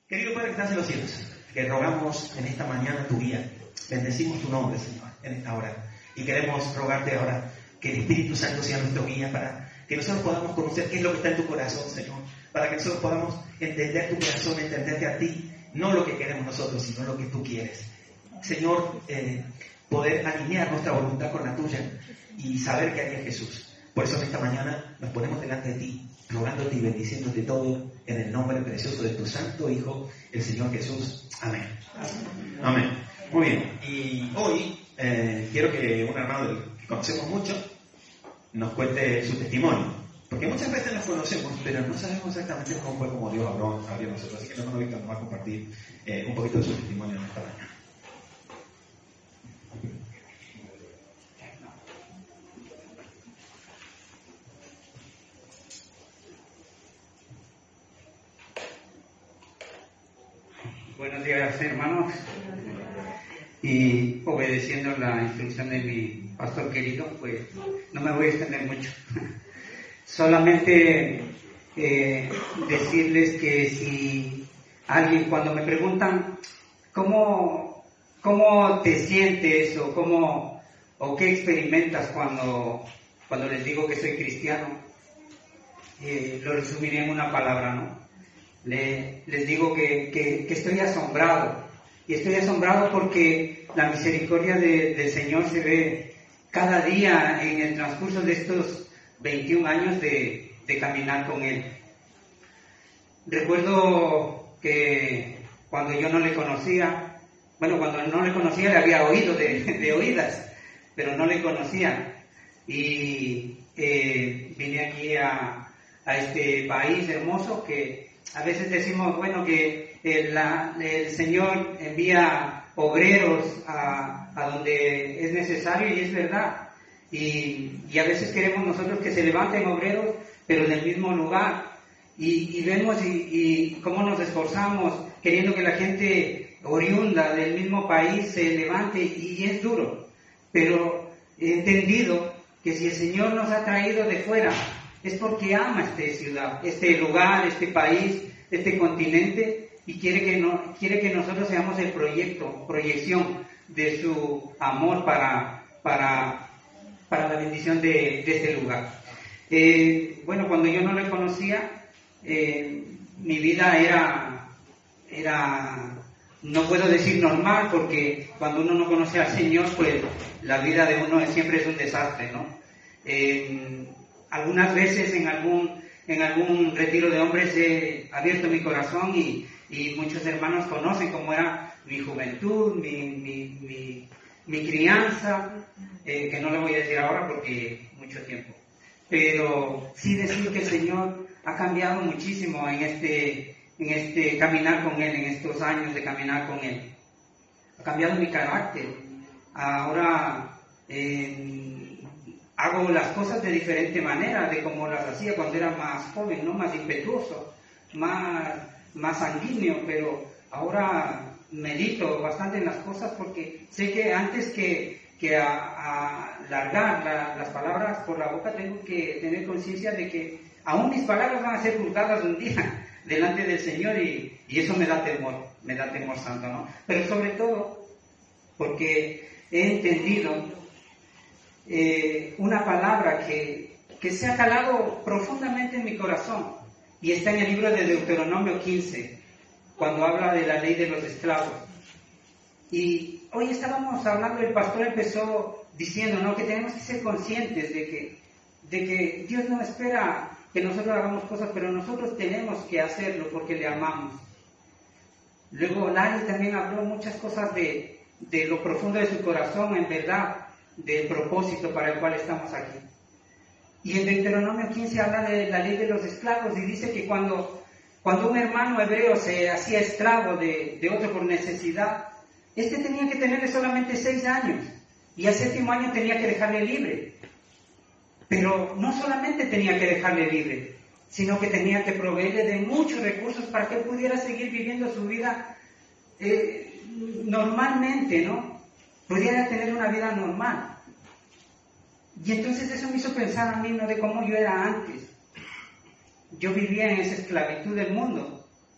Querido Padre que estás en los cielos, que rogamos en esta mañana tu guía. Bendecimos tu nombre, Señor, en esta hora. Y queremos rogarte ahora que el Espíritu Santo sea nuestro guía para que nosotros podamos conocer qué es lo que está en tu corazón, Señor. Para que nosotros podamos entender tu corazón, entenderte a ti. No lo que queremos nosotros, sino lo que tú quieres. Señor, poder alinear nuestra voluntad con la tuya y saber que haría Jesús. Por eso en esta mañana nos ponemos delante de ti, rogándote y bendiciéndote todo en el nombre precioso de tu Santo Hijo, el Señor Jesús. Amén. Amén. Muy bien. Y hoy quiero que un hermano que conocemos mucho nos cuente su testimonio. Porque muchas veces nos conocemos, pero no sabemos exactamente cómo fue como Dios habló a nosotros. Así que el hermano Víctor nos va a compartir un poquito de su testimonio en esta mañana. Buenos días, hermanos. Y obedeciendo la instrucción de mi pastor querido, pues no me voy a extender mucho. Solamente decirles que si alguien, cuando me preguntan ¿cómo te sientes o qué experimentas cuando les digo que soy cristiano? Lo resumiré en una palabra, ¿no? Les digo que estoy asombrado, y estoy asombrado porque la misericordia del Señor se ve cada día en el transcurso de estos 21 años de caminar con Él. Recuerdo que cuando yo no le conocía, cuando no le conocía le había oído de oídas, pero no le conocía, y vine aquí a este país hermoso que a veces decimos, que el Señor envía obreros a donde es necesario, y es verdad. Y a veces queremos nosotros que se levanten obreros, pero en el mismo lugar. Y vemos y cómo nos esforzamos queriendo que la gente oriunda del mismo país se levante, y es duro. Pero he entendido que si el Señor nos ha traído de fuera, es porque ama esta ciudad, este lugar, este país, este continente, y quiere que nosotros seamos el proyección de su amor para la bendición de este lugar. Cuando yo no le conocía, mi vida era, no puedo decir normal, porque cuando uno no conoce al Señor, pues la vida de uno siempre es un desastre, ¿no? Algunas veces en algún retiro de hombres he abierto mi corazón, y muchos hermanos conocen cómo era mi juventud, mi crianza, que no le voy a decir ahora porque mucho tiempo. Pero sí decir que el Señor ha cambiado muchísimo en este caminar con Él, en estos años de caminar con Él. Ha cambiado mi carácter. Ahora hago las cosas de diferente manera de como las hacía cuando era más joven, ¿no? Más impetuoso, más sanguíneo, pero ahora medito bastante en las cosas, porque sé que antes que largar las palabras por la boca, tengo que tener conciencia de que aún mis palabras van a ser juzgadas un día delante del Señor, y eso me da temor santo, ¿no? Pero sobre todo porque he entendido una palabra que se ha calado profundamente en mi corazón, y está en el libro de Deuteronomio 15, cuando habla de la ley de los esclavos. Y hoy estábamos hablando, el pastor empezó diciendo, ¿no?, que tenemos que ser conscientes de que Dios no espera que nosotros hagamos cosas, pero nosotros tenemos que hacerlo porque le amamos. Luego Lali también habló muchas cosas de lo profundo de su corazón, en verdad, del propósito para el cual estamos aquí. Y en Deuteronomio 15 habla de la ley de los esclavos, y dice que cuando un hermano hebreo se hacía esclavo de otro por necesidad, este tenía que tenerle solamente 6 años, y al 7º año tenía que dejarle libre. Pero no solamente tenía que dejarle libre, sino que tenía que proveerle de muchos recursos para que él pudiera seguir viviendo su vida normalmente, ¿no? Pudiera tener una vida normal. Y entonces eso me hizo pensar a mí, ¿no?, de cómo yo era antes. Yo vivía en esa esclavitud del mundo,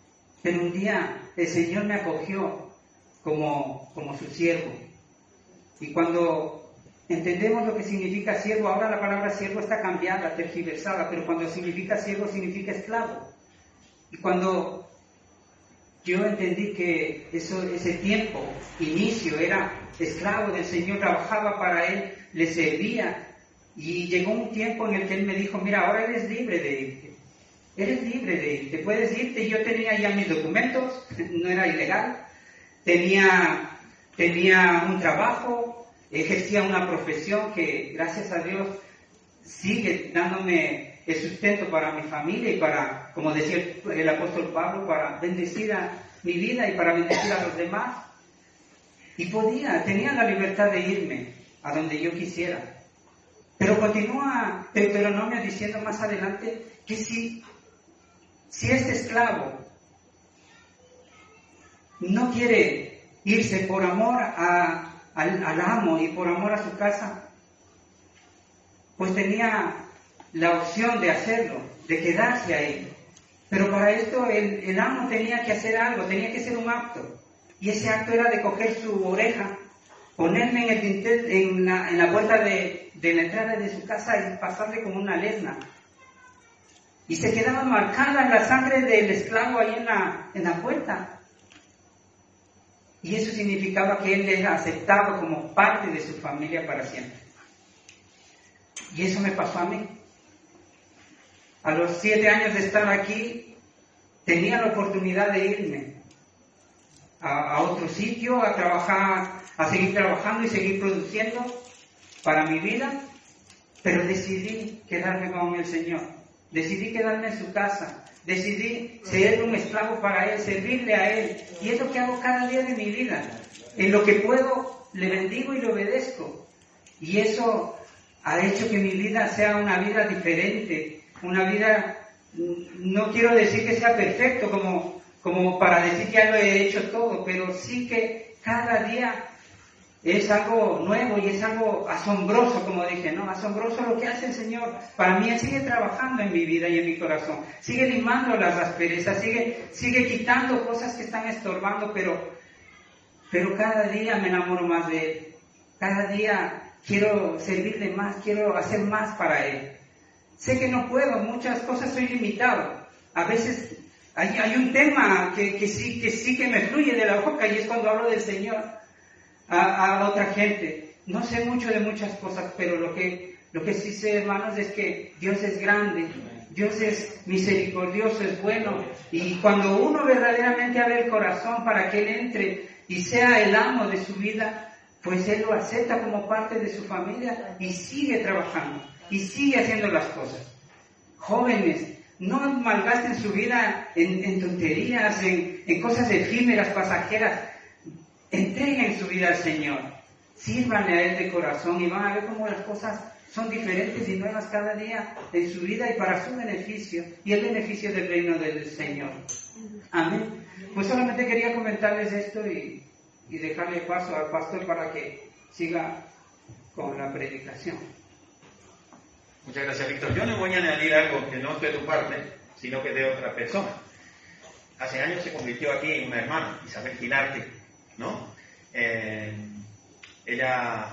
Pero un día el Señor me acogió como su siervo. Y cuando entendemos lo que significa siervo, ahora la palabra siervo está cambiada, tergiversada, pero cuando significa siervo significa esclavo. Y cuando yo entendí que ese tiempo, inicio, era esclavo del Señor, trabajaba para Él, le servía, y llegó un tiempo en el que Él me dijo, mira, ahora eres libre de irte. Eres libre de irte, puedes irte. Y yo tenía ya mis documentos, no era ilegal, tenía un trabajo, ejercía una profesión que, gracias a Dios, sigue dándome el sustento para mi familia y para, como decía el apóstol Pablo, para bendecir a mi vida y para bendecir a los demás. Y tenía la libertad de irme a donde yo quisiera. Pero continúa Deuteronomio diciendo más adelante que si este esclavo no quiere irse por amor al amo y por amor a su casa, pues tenía la opción de hacerlo, de quedarse ahí. Pero para esto el amo tenía que hacer algo, tenía que hacer un acto. Y ese acto era de coger su oreja, ponerme en el dintel, en la puerta de la entrada de su casa y pasarle con una lesna. Y se quedaba marcada la sangre del esclavo ahí en la puerta. Y eso significaba que él era aceptado como parte de su familia para siempre. Y eso me pasó a mí. A los 7 años de estar aquí, tenía la oportunidad de irme a otro sitio, a trabajar, a seguir trabajando y seguir produciendo para mi vida, pero decidí quedarme con el Señor. Decidí quedarme en su casa. Decidí ser un esclavo para Él, servirle a Él. Y es lo que hago cada día de mi vida. En lo que puedo, le bendigo y le obedezco. Y eso ha hecho que mi vida sea una vida diferente. Una vida, no quiero decir que sea perfecto como para decir que ya lo he hecho todo, pero sí que cada día es algo nuevo y es algo asombroso, como dije, ¿no? Asombroso lo que hace el Señor. Para mí Él sigue trabajando en mi vida y en mi corazón. Sigue limando las asperezas, sigue quitando cosas que están estorbando, pero cada día me enamoro más de Él. Cada día quiero servirle más, quiero hacer más para Él. Sé que no puedo, muchas cosas soy limitado. A veces hay un tema que sí que me fluye de la boca y es cuando hablo del Señor a otra gente. No sé mucho de muchas cosas, pero lo que sí sé, hermanos, es que Dios es grande, Dios es misericordioso, es bueno, y cuando uno verdaderamente abre el corazón para que Él entre y sea el amo de su vida, pues Él lo acepta como parte de su familia y sigue trabajando y sigue haciendo las cosas. Jóvenes, no malgasten su vida en tonterías, en cosas efímeras, pasajeras. Entreguen su vida al Señor, sírvanle a Él de corazón y van a ver cómo las cosas son diferentes y nuevas cada día en su vida y para su beneficio y el beneficio del reino del Señor. Amén. Pues solamente quería comentarles esto y dejarle paso al pastor para que siga con la predicación. Muchas gracias, Víctor. Yo no voy a añadir algo que no es de tu parte, sino que de otra persona. Hace años se convirtió aquí en una hermana, Isabel Ginarte, ¿no? Ella,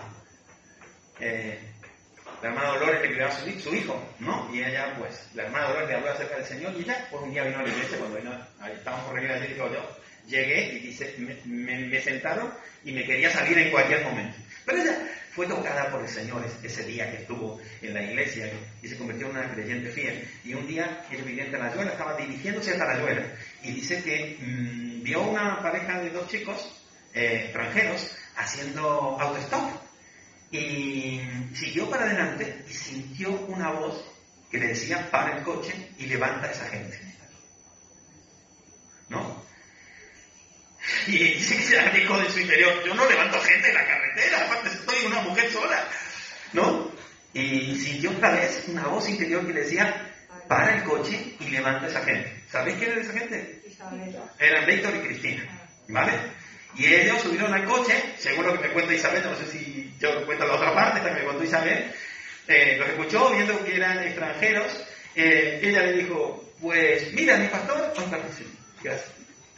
la hermana Dolores le cuidaba a su hijo, ¿no? Y ella, pues, la hermana Dolores le habló acerca del Señor y ella, pues un día vino a la iglesia, cuando estábamos por reunir allí, digo yo, llegué y dice, me sentaron y me quería salir en cualquier momento. Pero ella fue tocada por el Señor ese día que estuvo en la iglesia y se convirtió en una creyente fiel. Y un día ella vivía en Talayuela, estaba dirigiéndose a Talayuela y dice que vio una pareja de 2 chicos extranjeros haciendo autostop y siguió para adelante y sintió una voz que le decía: para el coche y levanta a esa gente, ¿no? Y dice que se dijo de su interior: yo no levanto gente en la carretera, aparte estoy una mujer sola, ¿no? Y sintió otra vez una voz interior que le decía: para el coche y levanta a esa gente. ¿Sabéis quién era esa gente? Eran Víctor y Cristina, ¿vale? Y ellos subieron al coche, seguro que me cuenta Isabel, no sé si yo cuento la otra parte, también me contó Isabel, los escuchó viendo que eran extranjeros, ella le dijo: pues mira, mi pastor, gracias.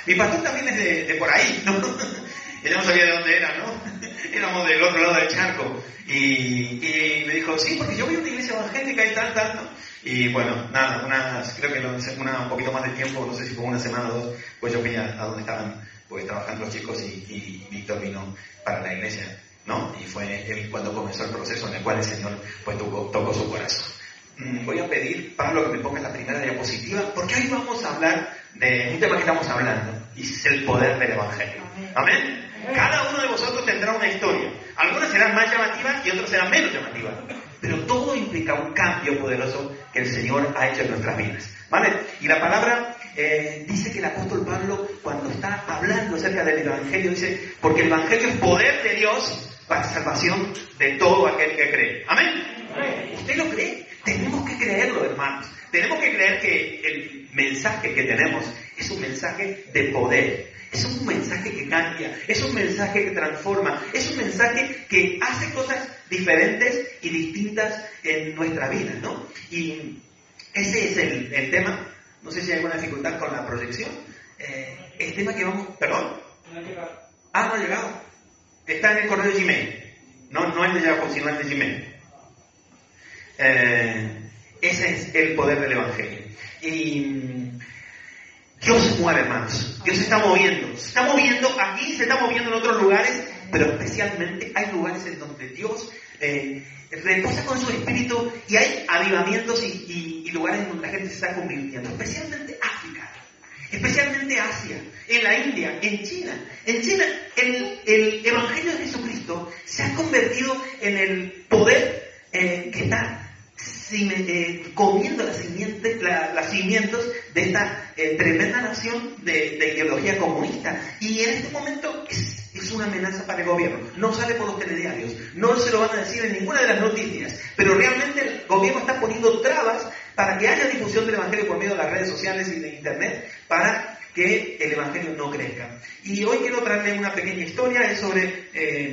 Mi pastor también es de por ahí, ¿no? Ella no sabía de dónde era, ¿no? Éramos del otro lado del charco. Y me dijo, sí, porque yo voy a una iglesia evangélica y tal, ¿no? Y bueno, nada, creo que un poquito más de tiempo, no sé si fue una semana o dos, pues yo fui a donde estaban pues trabajando los chicos y Víctor vino para la iglesia, ¿no? Y fue él cuando comenzó el proceso en el cual el Señor pues tocó su corazón. Voy a pedir, Pablo, que me pongas la primera diapositiva, porque hoy vamos a hablar de un tema que estamos hablando, y es el poder del Evangelio. ¿Amén? Cada uno de vosotros tendrá una historia. Algunas serán más llamativas y otras serán menos llamativas. Pero todo implica un cambio poderoso que el Señor ha hecho en nuestras vidas. ¿Vale? Y la palabra dice que el apóstol Pablo, cuando está hablando acerca del Evangelio, dice, porque el Evangelio es poder de Dios para salvación de todo aquel que cree. ¿Amén? ¿Usted lo cree? Tenemos que creerlo, hermanos. Tenemos que creer que el mensaje que tenemos es un mensaje de poder. Es un mensaje que cambia, es un mensaje que transforma, es un mensaje que hace cosas diferentes y distintas en nuestra vida, ¿no? Y ese es el tema. No sé si hay alguna dificultad con la proyección. El tema que vamos... ¿Perdón? No ha llegado. Ah, no ha llegado. Está en el correo de Gmail. No es de Yahoo, sino el de Gmail. Ese es el poder del Evangelio. Y Dios se mueve, hermanos. Dios se está moviendo. Se está moviendo aquí, se está moviendo en otros lugares, pero especialmente hay lugares en donde Dios reposa con su espíritu y hay avivamientos y lugares en donde la gente se está convirtiendo. Especialmente África, especialmente Asia, en la India, en China. En China, el Evangelio de Jesucristo se ha convertido en el poder que está comiendo las cimientos de esta tremenda nación de ideología comunista. Y en este momento es una amenaza para el gobierno. No sale por los telediarios, no se lo van a decir en ninguna de las noticias, pero realmente el gobierno está poniendo trabas para que haya difusión del Evangelio por medio de las redes sociales y de Internet, para que el Evangelio no crezca. Y hoy quiero traerle una pequeña historia, es sobre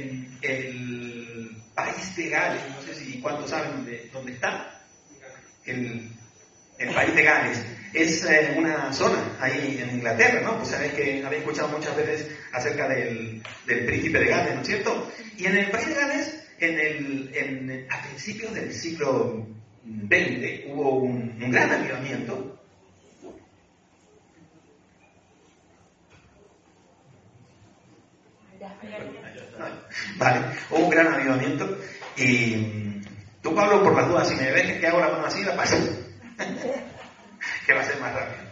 el país de Gales. No sé si cuántos saben dónde está. El país de Gales es una zona ahí en Inglaterra, ¿no? Pues sabéis que habéis escuchado muchas veces acerca del príncipe de Gales, ¿no es cierto? Y en el país de Gales, a principios del siglo XX, hubo un gran avivamiento. Vale, hubo un gran avivamiento y tú, Pablo, por las dudas, si me ves que hago la mano así, la paso. Que va a ser más rápido.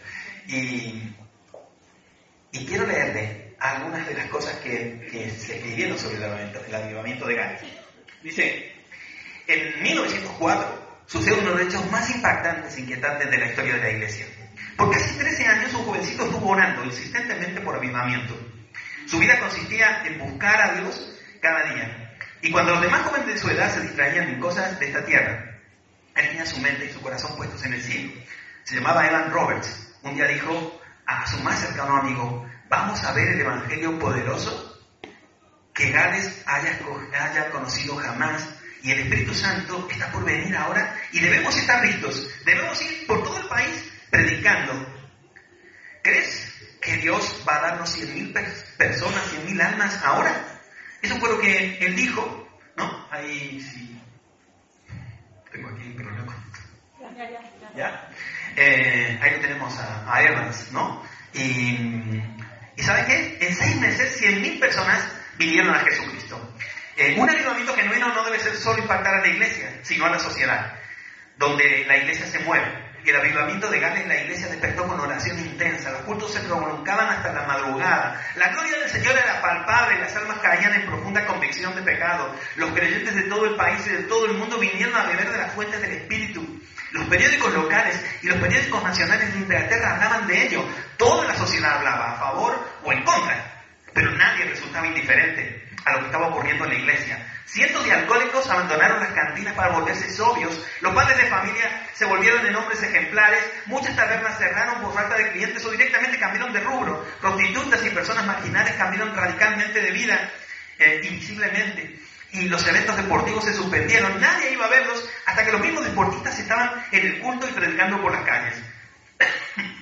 Y quiero leerle algunas de las cosas que se escribieron sobre el avivamiento de Gales. Dice, en 1904 sucedió uno de los hechos más impactantes e inquietantes de la historia de la Iglesia. Por casi 13 años un jovencito estuvo orando insistentemente por avivamiento. Su vida consistía en buscar a Dios cada día. Y cuando los demás jóvenes de su edad se distraían en cosas de esta tierra, él tenía su mente y su corazón puestos en el cielo. Se llamaba Evan Roberts. Un día dijo a su más cercano amigo, vamos a ver el evangelio poderoso que Gales haya conocido jamás, y el Espíritu Santo está por venir ahora y debemos estar listos. Debemos ir por todo el país predicando. ¿Crees que Dios va a darnos 100,000 personas, 100,000 almas ahora? Eso fue lo que él dijo, ¿no? Ahí sí. Tengo aquí un problema. ¿Ya? Ahí lo tenemos a Evans, ¿no? Y ¿sabe qué? En 6 meses 100,000 personas vinieron a Jesucristo. Un avivamiento genuino no debe ser solo impactar a la iglesia, sino a la sociedad, donde la iglesia se mueve. El avivamiento de Gales, la iglesia despertó con oración intensa, los cultos se prolongaban hasta la madrugada, la gloria del Señor era palpable, las almas caían en profunda convicción de pecado, los creyentes de todo el país y de todo el mundo vinieron a beber de las fuentes del Espíritu. Los periódicos locales y los periódicos nacionales de Inglaterra hablaban de ello, toda la sociedad hablaba a favor o en contra, pero nadie resultaba indiferente a lo que estaba ocurriendo en la iglesia. Cientos de alcohólicos abandonaron las cantinas para volverse sobrios, los padres de familia se volvieron en hombres ejemplares, muchas tabernas cerraron por falta de clientes o directamente cambiaron de rubro, prostitutas y personas marginales cambiaron radicalmente de vida, invisiblemente, y los eventos deportivos se suspendieron, nadie iba a verlos hasta que los mismos deportistas estaban en el culto y predicando por las calles.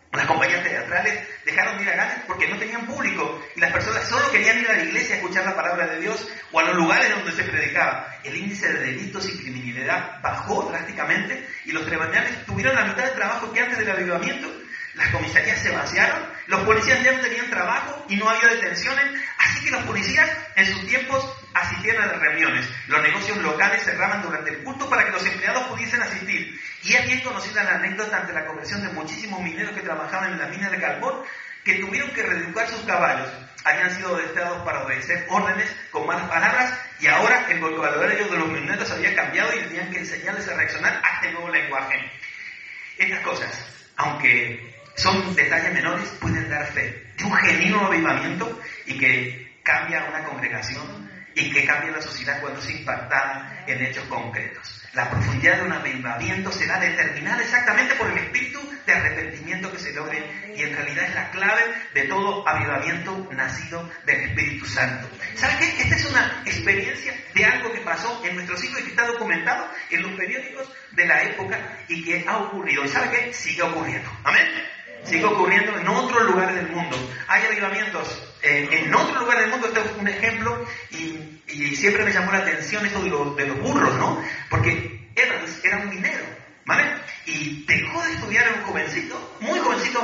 Las compañías teatrales dejaron de ir a Gales porque no tenían público y las personas solo querían ir a la iglesia a escuchar la palabra de Dios o a los lugares donde se predicaba. El índice de delitos y criminalidad bajó drásticamente y los tribunales tuvieron la mitad de trabajo que antes del avivamiento. Las comisarías se vaciaron, los policías ya no tenían trabajo y no había detenciones, así que los policías en sus tiempos asistieron a las reuniones. Los negocios locales cerraban durante el culto para que los empleados pudiesen asistir. Y es bien conocida la anécdota ante la conversión de muchísimos mineros que trabajaban en las minas de carbón, que tuvieron que reeducar sus caballos. Habían sido adiestrados para obedecer órdenes con malas palabras y ahora el vocabulario de los mineros había cambiado y tenían que enseñarles a reaccionar a este nuevo lenguaje. Estas cosas, aunque son detalles menores, pueden dar fe de un genuino avivamiento y que cambia una congregación y que cambia la sociedad cuando se impacta en hechos concretos. La profundidad de un avivamiento será determinada exactamente por el espíritu de arrepentimiento que se logre y en realidad es la clave de todo avivamiento nacido del Espíritu Santo. ¿Saben qué? Esta es una experiencia de algo que pasó en nuestro siglo y que está documentado en los periódicos de la época y que ha ocurrido. ¿Y saben qué? Sigue ocurriendo. ¿Amén? Sigue ocurriendo en otros lugares del mundo. Hay avivamientos en otros lugares del mundo. Este es un ejemplo y siempre me llamó la atención esto de los burros, ¿no? Porque Evans era un minero, ¿vale? Y dejó de estudiar, era un jovencito, muy jovencito,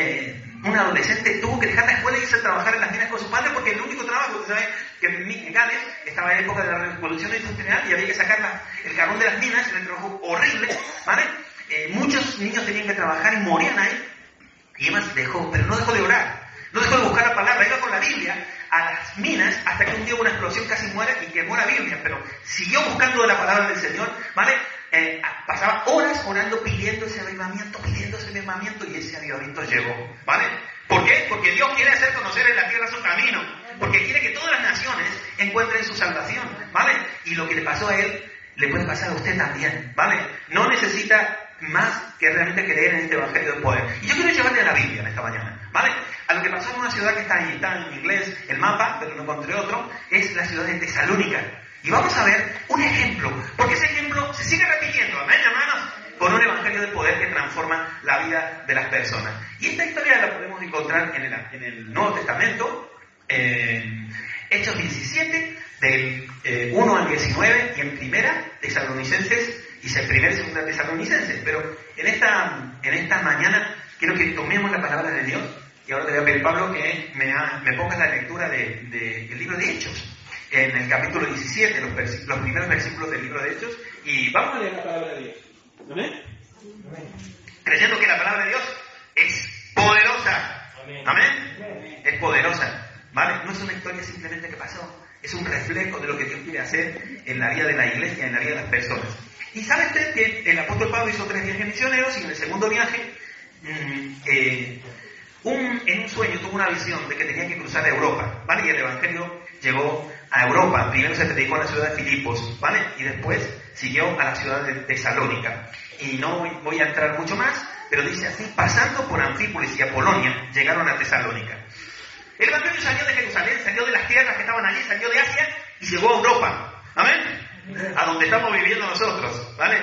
un adolescente, tuvo que dejar la escuela y irse a trabajar en las minas con su padre porque el único trabajo, ¿sabes? Que en Gales estaba en época de la revolución industrial y había que sacar el carbón de las minas, era un trabajo horrible, ¿vale? Muchos niños tenían que trabajar y morían ahí. Y Evans dejó, pero no dejó de orar, no dejó de buscar la palabra, iba con la Biblia a las minas hasta que un día hubo una explosión, casi muere y quemó la Biblia, pero siguió buscando de la palabra del Señor, ¿vale? Pasaba horas orando, pidiendo ese avivamiento y ese avivamiento llegó, ¿vale? ¿Por qué? Porque Dios quiere hacer conocer en la tierra su camino, porque quiere que todas las naciones encuentren su salvación, ¿vale? Y lo que le pasó a él, le puede pasar a usted también, ¿vale? No necesita más que realmente creer en este evangelio de poder. Y yo quiero llevarle a la Biblia en esta mañana, ¿vale? A lo que pasó en una ciudad que está en inglés, el mapa, pero no encontré otro, es la ciudad de Tesalónica. Y vamos a ver un ejemplo, porque ese ejemplo se sigue repitiendo, amén, hermanos, con un evangelio de poder que transforma la vida de las personas. Y esta historia la podemos encontrar en el Nuevo Testamento, en Hechos 17, del 1 al 19, y en Primera Tesalonicenses, y Primera y Segunda Tesalonicenses. Pero en esta mañana quiero que tomemos la palabra de Dios, y ahora te voy a pedir, Pablo, que me pongas la lectura del libro de Hechos, en el capítulo 17, los primeros versículos del libro de Hechos, y vamos a leer la palabra de Dios. ¿Amén? Creyendo que la palabra de Dios es poderosa. ¿Amén? Es poderosa, ¿vale? No es una historia simplemente que pasó, es un reflejo de lo que Dios quiere hacer en la vida de la iglesia, en la vida de las personas. Y sabe usted que el apóstol Pablo hizo 3 viajes misioneros y en el segundo viaje, en un sueño tuvo una visión de que tenía que cruzar a Europa, ¿vale? Y el evangelio llegó a Europa. Primero se predicó en la ciudad de Filipos, ¿vale? Y después siguió a la ciudad de Tesalónica. Y no voy a entrar mucho más, pero dice así: pasando por Anfípolis y Apolonia, llegaron a Tesalónica. El evangelio salió de Jerusalén, salió de las tierras que estaban allí, salió de Asia y llegó a Europa. ¿Amén? A donde estamos viviendo nosotros, ¿vale?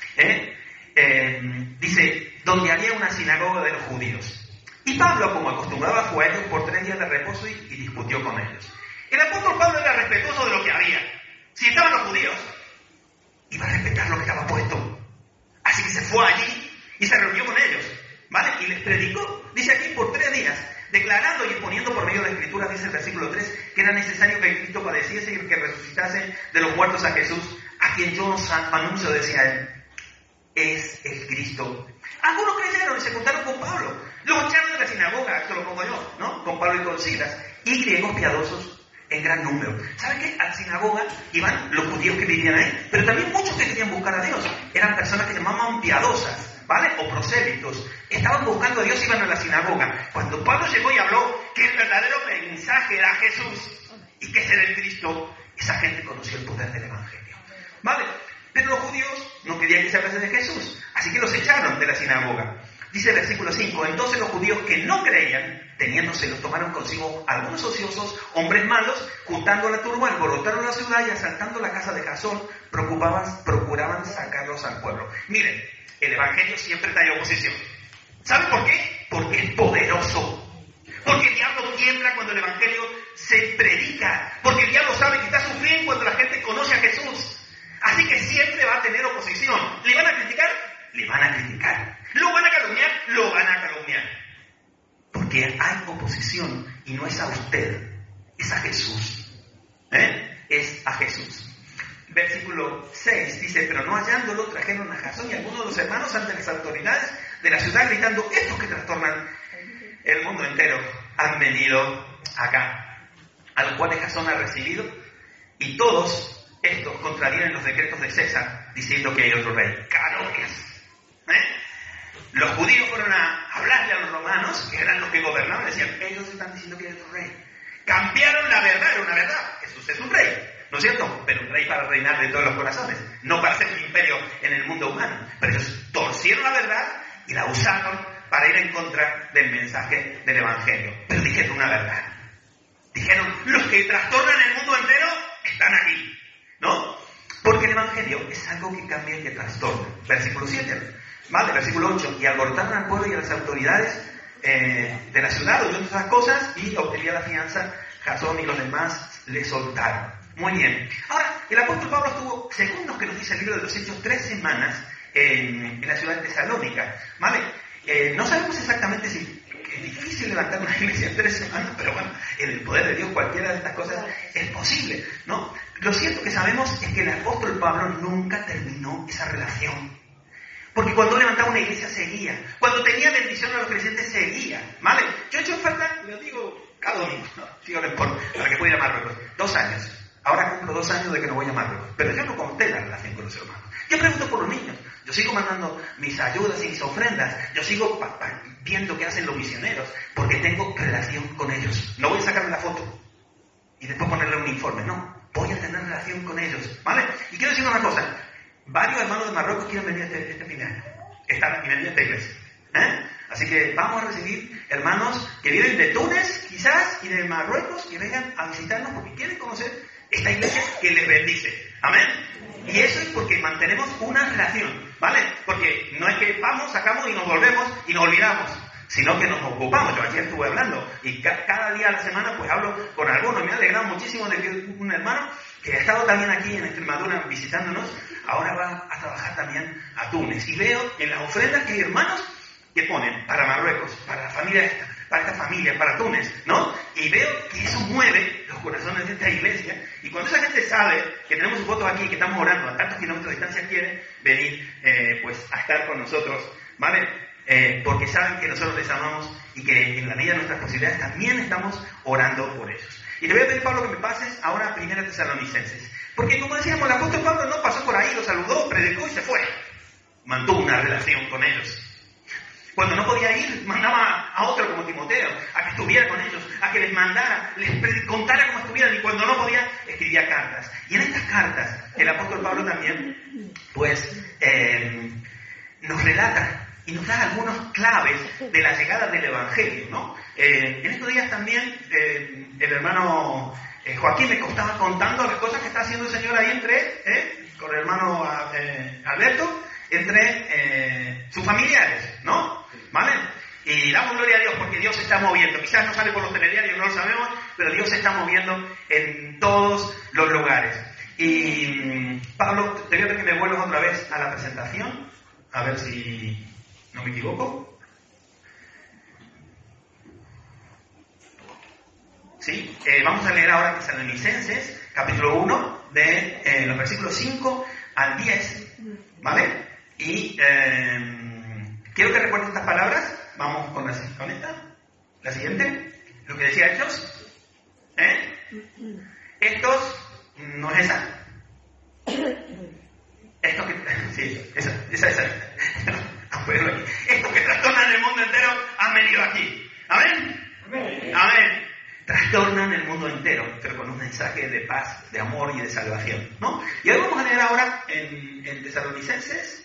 Dice, donde había una sinagoga de los judíos. Y Pablo, como acostumbraba, fue a ellos por 3 días de reposo y discutió con ellos. El apóstol Pablo era respetuoso de lo que había. Si estaban los judíos, iba a respetar lo que estaba puesto. Así que se fue allí y se reunió con ellos, ¿vale? Y les predicó, dice aquí, por 3 días, declarando y exponiendo por medio de escrituras, dice el versículo 3, que era necesario que Cristo padeciese y que resucitase de los muertos a Jesús, a quien yo os anuncio, decía él, es el Cristo. Algunos creyeron y se juntaron con Pablo. Los echaron de la sinagoga, esto lo pongo yo, ¿no? Con Pablo y con Silas, y griegos piadosos en gran número. ¿Saben qué? A la sinagoga iban los judíos que vivían ahí, pero también muchos que querían buscar a Dios. Eran personas que llamaban piadosas, ¿vale? O prosélitos. Estaban buscando a Dios y iban a la sinagoga. Cuando Pablo llegó y habló que el verdadero mensaje era Jesús y que ese era el Cristo, esa gente conoció el poder del evangelio, ¿vale? Pero los judíos no querían que se hablase de Jesús, así que los echaron de la sinagoga. Dice el versículo 5, entonces los judíos que no creían, teniéndose, los tomaron consigo algunos ociosos, hombres malos, juntando la turba, alborotaron la ciudad y asaltando la casa de Jasón, procuraban sacarlos al pueblo. Miren, el evangelio siempre trae oposición. ¿Sabe por qué? Porque es poderoso. Porque el diablo tiembla cuando el evangelio se predica. Porque el diablo sabe que está sufriendo cuando la gente conoce a Jesús. Así que siempre va a tener oposición. ¿Le van a criticar? Le van a criticar. ¿Lo van a calumniar? Lo van a calumniar. Porque hay oposición y no es a usted, es a Jesús. Es a Jesús. Versículo 6 dice, pero no hallándolo trajeron a Jasón y algunos de los hermanos ante las autoridades de la ciudad gritando, estos que trastornan el mundo entero han venido acá, a los cuales Jasón ha recibido, y todos estos contravienen los decretos de César, diciendo que hay otro rey. Calumnias. Los judíos fueron a hablarle a los romanos, que eran los que gobernaban, decían, ellos están diciendo que hay otro rey. Cambiaron la verdad, era una verdad, Jesús es un rey, ¿no es cierto? Pero un rey para reinar de todos los corazones, no para ser un imperio en el mundo humano. Pero ellos torcieron la verdad y la usaron para ir en contra del mensaje del evangelio. Pero dijeron una verdad. Dijeron, los que trastornan el mundo entero están aquí, ¿no? Porque el evangelio es algo que cambia y que trastorna. Versículo 7, ¿vale? Versículo 8, y alborotaron al pueblo y a las autoridades de la ciudad, oyendo esas cosas, y obtenía la fianza. Jasón y los demás le soltaron. Muy bien. Ahora, el apóstol Pablo estuvo, según lo que nos dice el libro de los Hechos, 3 semanas en la ciudad de Tesalónica, ¿vale? No sabemos exactamente si es difícil levantar una iglesia en 3 semanas, pero bueno, en el poder de Dios cualquiera de estas cosas es posible, ¿no? Lo cierto que sabemos es que el apóstol Pablo nunca terminó esa relación. Porque cuando levantaba una iglesia seguía. Cuando tenía bendición a los creyentes seguía, ¿vale? Yo he hecho falta, lo digo cada domingo, ¿no? Sí, para que pueda ir a Marruecos. 2 años. Ahora cumplo 2 años de que no voy a Marruecos. Pero yo no conté la relación con los hermanos. Yo pregunto por los niños. Yo sigo mandando mis ayudas y mis ofrendas. Yo sigo viendo qué hacen los misioneros. Porque tengo relación con ellos. No voy a sacarme la foto y después ponerle un informe. No, voy a tener relación con ellos, ¿vale? Y quiero decir una cosa. Varios hermanos de Marruecos quieren venir este fin de año. Están y venir a esta iglesia. Así que vamos a recibir hermanos que vienen de Túnez, quizás, y de Marruecos, que vengan a visitarnos porque quieren conocer esta iglesia que les bendice. Amén. Y eso es porque mantenemos una relación, ¿vale? Porque no es que vamos, sacamos y nos volvemos y nos olvidamos, sino que nos ocupamos. Yo ayer estuve hablando y cada día a la semana pues hablo con algunos. Me ha alegrado muchísimo de que un hermano que ha estado también aquí en Extremadura visitándonos, ahora va a trabajar también a Túnez. Y veo en las ofrendas que hay hermanos que ponen para Marruecos, para la familia esta, para esta familia, para Túnez, ¿no? Y veo que eso mueve los corazones de esta iglesia. Y cuando esa gente sabe que tenemos sus fotos aquí, que estamos orando a tantos kilómetros de distancia, quiere venir pues a estar con nosotros, ¿vale? Porque saben que nosotros les amamos y que en la medida de nuestras posibilidades también estamos orando por ellos. Y te voy a pedir, Pablo, que me pases ahora a 1 Tesalonicenses. Porque como decíamos, el apóstol Pablo no pasó por ahí, los saludó, predicó y se fue. Mantuvo una relación con ellos. Cuando no podía ir, mandaba a otro como Timoteo, a que estuviera con ellos, a que les mandara, les contara cómo estuvieran, y cuando no podía, escribía cartas. Y en estas cartas, el apóstol Pablo también, pues, nos relata y nos da algunas claves de la llegada del Evangelio, ¿no? En estos días también, el hermano Joaquín me estaba contando las cosas que está haciendo el Señor ahí con el hermano Alberto, entre sus familiares, ¿no? ¿Vale? Y damos gloria a Dios porque Dios se está moviendo. Quizás no sale por los telediarios, no lo sabemos, pero Dios se está moviendo en todos los lugares. Y Pablo, te voy a pedir que me vuelvas otra vez a la presentación, a ver si no me equivoco. Sí, vamos a leer ahora Tesalonicenses, capítulo 1, de los versículos 5 al 10, ¿vale? Y quiero que recuerden estas palabras. Vamos con esta, la siguiente, lo que decía Hechos. Estos, no es esa. Estos que, sí, esa. Estos que trastornan el mundo entero han venido aquí. ¿Amén? Amén. Amén. Trastornan el mundo entero, pero con un mensaje de paz, de amor y de salvación, ¿no? Y hoy vamos a leer ahora en Tesalonicenses,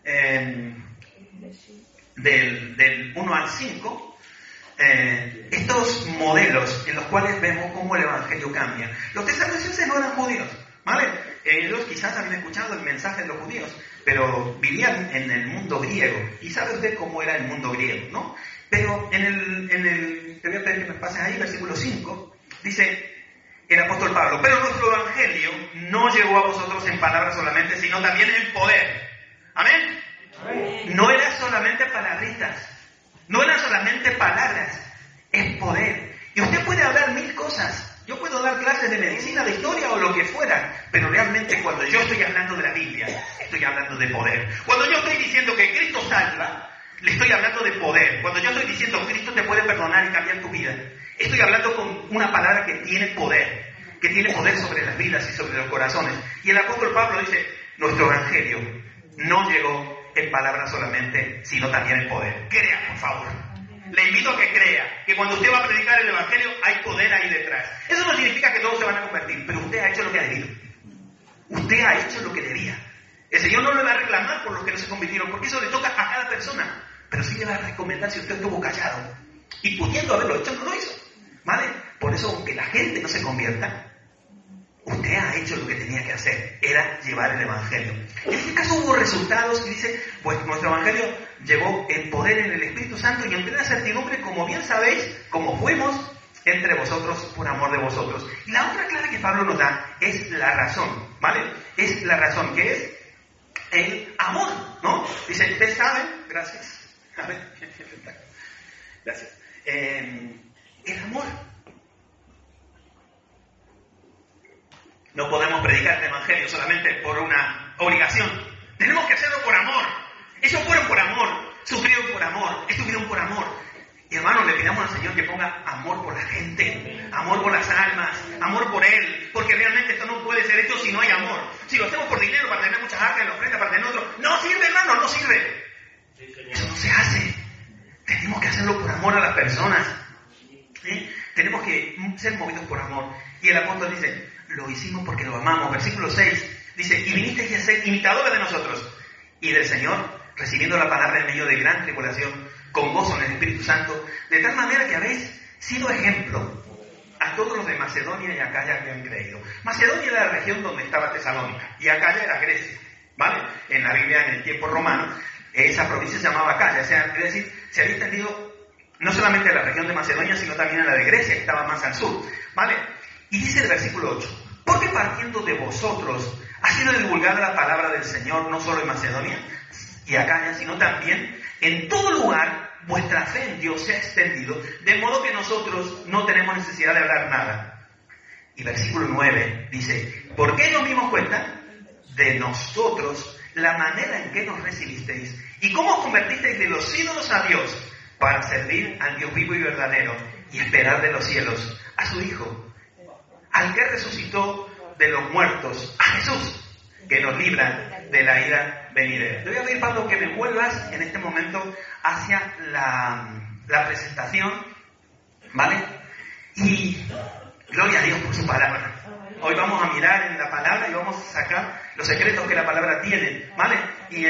del 1 al 5, estos modelos en los cuales vemos cómo el Evangelio cambia. Los tesalonicenses no eran judíos, ¿vale? Ellos quizás habían escuchado el mensaje de los judíos, pero vivían en el mundo griego. Y sabe usted cómo era el mundo griego, ¿no? Pero te voy a pedir que me pases ahí, versículo 5, dice el apóstol Pablo: pero nuestro evangelio no llegó a vosotros en palabras solamente, sino también en poder. ¿Amén? No eran solamente palabritas, no eran solamente palabras, es poder. Y usted puede hablar mil cosas. Yo puedo dar clases de medicina, de historia o lo que fuera, pero realmente cuando yo estoy hablando de la Biblia, estoy hablando de poder. Cuando yo estoy diciendo que Cristo salva, le estoy hablando de poder. Cuando yo estoy diciendo que Cristo te puede perdonar y cambiar tu vida, estoy hablando con una palabra que tiene poder sobre las vidas y sobre los corazones. Y el apóstol Pablo dice: nuestro evangelio no llegó en palabras solamente, sino también en poder. Crea, por favor. Le invito a que crea que cuando usted va a predicar el evangelio hay poder ahí detrás. Eso no significa que todos se van a convertir, pero usted ha hecho lo que ha debido. Usted ha hecho lo que debía. El Señor no le va a reclamar por los que no se convirtieron, porque eso le toca a cada persona. Pero sí le va a recomendar si usted estuvo callado. Y pudiendo haberlo hecho, no lo hizo. ¿Vale? Por eso, aunque la gente no se convierta, usted ha hecho lo que tenía que hacer, era llevar el evangelio. En este caso hubo resultados, y dice: pues nuestro evangelio llegó en poder en el Espíritu Santo y en plena certidumbre, como bien sabéis, como fuimos entre vosotros por amor de vosotros. Y la otra clave que Pablo nos da es la razón, ¿vale? Es la razón, que es el amor, ¿no? Dice: ustedes saben, gracias. A ver, gracias. El amor. No podemos predicar el evangelio solamente por una obligación. Tenemos que hacerlo por amor. Ellos fueron por amor, sufrieron por amor, estuvieron por amor. Y hermanos, le pidamos al Señor que ponga amor por la gente, amor por las almas, amor por Él, porque realmente esto no puede ser hecho si no hay amor. Si lo hacemos por dinero, para tener muchas arcas en la ofrenda, para tener otro, no sirve, hermano, no sirve. Eso no se hace. Tenemos que hacerlo por amor a las personas. Tenemos que ser movidos por amor. Y el apóstol dice: lo hicimos porque lo amamos. Versículo 6 dice: y vinisteis a ser imitadores de nosotros y del Señor, recibiendo la palabra en medio de gran tribulación, con gozo en el Espíritu Santo, de tal manera que habéis sido ejemplo a todos los de Macedonia y Acaya que han creído. Macedonia era la región donde estaba Tesalónica, y Acaya era Grecia, ¿vale? En la Biblia, en el tiempo romano, esa provincia se llamaba Acaya, o sea, es decir, se había extendido no solamente en la región de Macedonia, sino también en la de Grecia, que estaba más al sur, ¿vale? Y dice el versículo 8: porque partiendo de vosotros ha sido divulgada la palabra del Señor, no solo en Macedonia y Acaya, sino también en todo lugar. Vuestra fe en Dios se ha extendido, de modo que nosotros no tenemos necesidad de hablar nada. Y versículo 9 dice: ¿por qué nos dimos cuenta de nosotros la manera en que nos recibisteis y cómo os convertisteis de los ídolos a Dios, para servir al Dios vivo y verdadero y esperar de los cielos a su Hijo, al que resucitó de los muertos, a Jesús, que nos libra de la ira venidera? Te voy a pedir, Pablo, que me vuelvas en este momento hacia la presentación, ¿vale? Y gloria a Dios por su palabra. Hoy vamos a mirar en la palabra y vamos a sacar los secretos que la palabra tiene, ¿vale? Y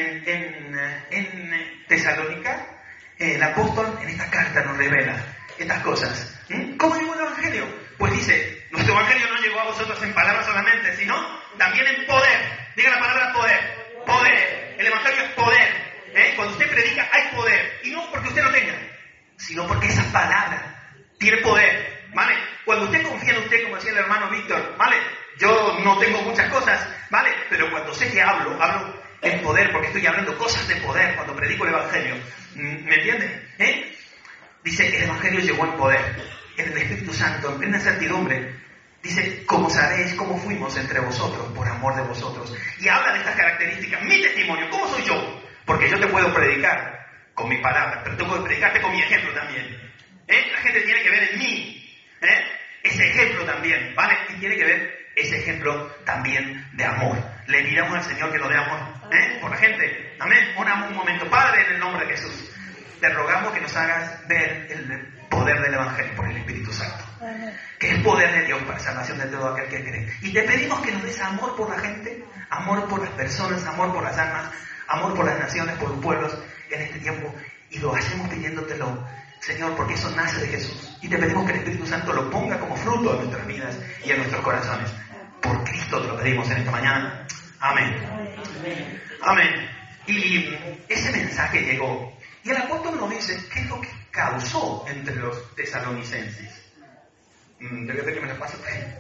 en Tesalónica, el apóstol en esta carta nos revela estas cosas. ¿Cómo llegó el evangelio? Pues dice: nuestro evangelio no llegó a vosotros en palabras solamente, sino también en poder. Diga la palabra poder. Poder. El evangelio es poder. Cuando usted predica hay poder. Y no porque usted lo tenga, sino porque esa palabra tiene poder, ¿vale? Cuando usted confía en usted, como decía el hermano Víctor, ¿vale? Yo no tengo muchas cosas, ¿vale? Pero cuando sé que hablo en poder, porque estoy hablando cosas de poder cuando predico el evangelio. ¿Me entienden? Dice: el evangelio llegó en poder, en el Espíritu Santo, en plena certidumbre. Dice: como sabéis cómo fuimos entre vosotros, por amor de vosotros. Y habla de estas características. Mi testimonio, ¿cómo soy yo? Porque yo te puedo predicar con mis palabras, pero te puedo predicarte con mi ejemplo también. La gente tiene que ver en mí ese ejemplo también, ¿vale? Y tiene que ver ese ejemplo también de amor. Le pidamos al Señor que nos dé amor por la gente. Amén. Un momento. Padre, en el nombre de Jesús, te rogamos que nos hagas ver el poder del evangelio por el Espíritu Santo, que es poder de Dios para salvación de todo aquel que cree. Y te pedimos que nos des amor por la gente, amor por las personas, amor por las almas, amor por las naciones, por los pueblos en este tiempo. Y lo hacemos pidiéndotelo, Señor, porque eso nace de Jesús. Y te pedimos que el Espíritu Santo lo ponga como fruto en nuestras vidas y en nuestros corazones. Por Cristo te lo pedimos en esta mañana. Amén. Amén. Y ese mensaje llegó. Y el apóstol nos dice qué es lo que causó entre los tesalonicenses. Debe que me la paso.